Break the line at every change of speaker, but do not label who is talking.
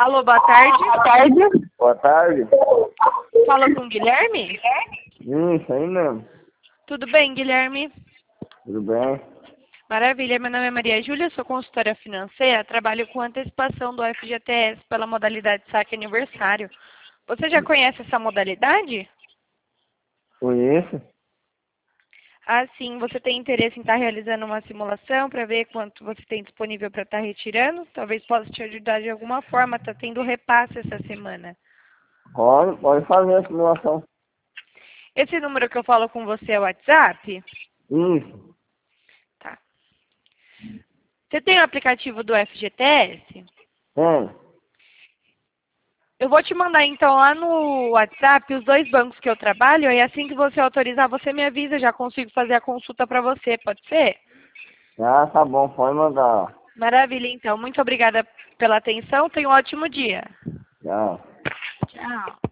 Alô, boa tarde.
Boa tarde. Boa tarde.
Fala com o Guilherme?
Isso aí mesmo.
Tudo bem, Guilherme?
Tudo bem?
Maravilha, meu nome é Maria Júlia, sou consultora financeira, trabalho com antecipação do FGTS pela modalidade saque aniversário. Você já conhece essa modalidade?
Conheço?
Ah, sim. Você tem interesse em estar realizando uma simulação para ver quanto você tem disponível para estar retirando? Talvez possa te ajudar de alguma forma, está tendo repasse essa semana.
Pode fazer a simulação.
Esse número que eu falo com você é o WhatsApp?
Isso.
Tá. Você tem o aplicativo do FGTS?
Tem.
Eu vou te mandar então lá no WhatsApp os 2 bancos que eu trabalho e assim que você autorizar, você me avisa, já consigo fazer a consulta para você, pode ser?
Ah, tá bom, pode mandar.
Maravilha, então. Muito obrigada pela atenção. Tenha um ótimo dia.
Tchau.
Tchau.